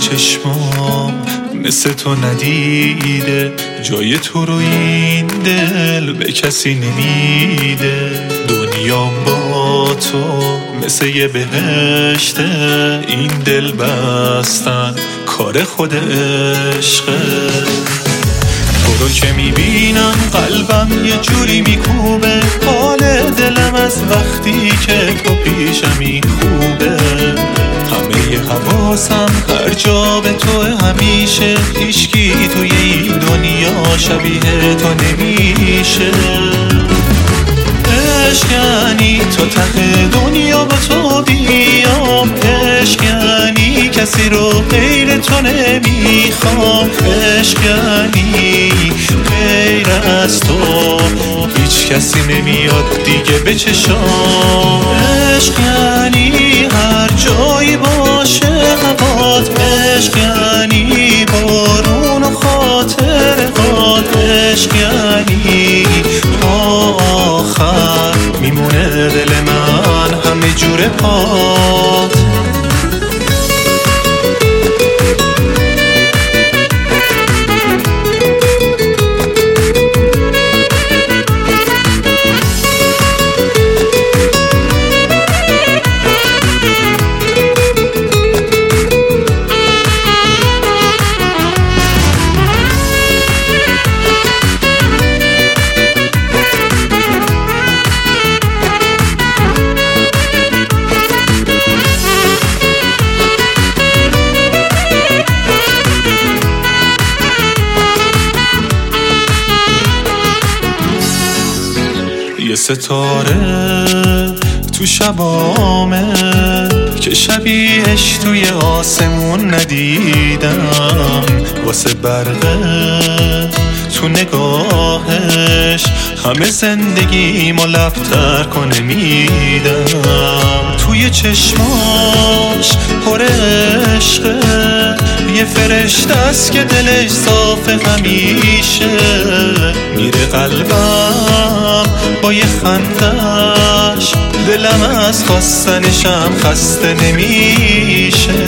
چشمام مثل تو ندیده، جای تو رو این دل به کسی نمیده. دنیام با تو مثل یه بهشته، این دل بستن کار خود عشقه. تو رو که میبینم قلبم یه جوری میکوبه، حال دلم از وقتی که تو پیشمی خوبه. همه حواسم هر جا به تو همیشه، هیچکی توی این دنیا شبیه تو نمیشه. عشق یعنی تو ته دنیا با تو بیام، عشق یعنی کسی رو غیر تو نمیخوام، عشق یعنی غیر از تو هیچ کسی نمیاد دیگه به چشام. عشق یعنی هر جایی باشه هوات، عشق یعنی بارون و خاطرات، عشق یعنی تا آخر میمونه دل من همه جور پات. یه ستاره تو شبامه که شبیهش توی آسمون ندیدم، واسه برقه تو نگاهش همه زندگیمو لبتر کنه میدم. توی چشماش پر عشقه، یه فرشته است که دلش صافه همیشه. میره قلبم با یه خندش، دلم از خواستنشم خسته نمیشه.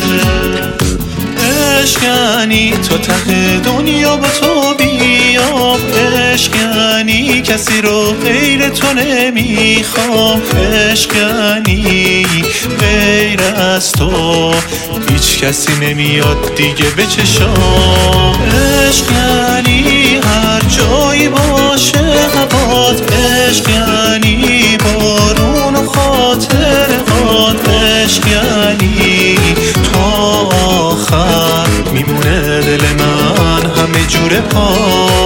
عشق یعنی تو ته دنیا با تو بیام، عشق یعنی کسی رو غیر تو نمیخوام، عشق یعنی غیر از تو هیچ کسی نمیاد دیگه به چشام. عشق یعنی هر جایی باشه هوات، عشق یعنی بارون و خاطرات، عشق یعنی تا آخر میمونه دل من همه جور پات.